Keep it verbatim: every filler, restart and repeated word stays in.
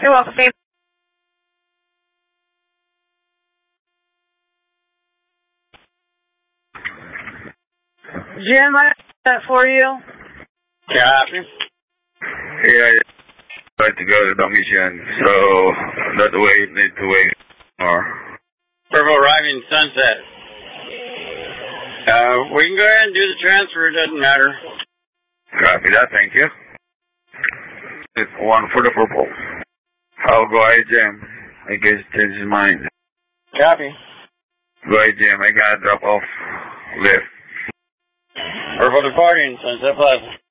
You're welcome, babe. Jim, I have that for you. Copy. Yeah, I'd like to go to the mission, so not wait, need to wait more. Purple arriving Sunset. Uh, we can go ahead and do the transfer, it doesn't matter. Copy that, thank you. It's one for the purple. I'll go ahead, Jim. I guess change his mind. Copy. Go ahead, Jim. I gotta drop off lift. Purple departing Sunset Plaza.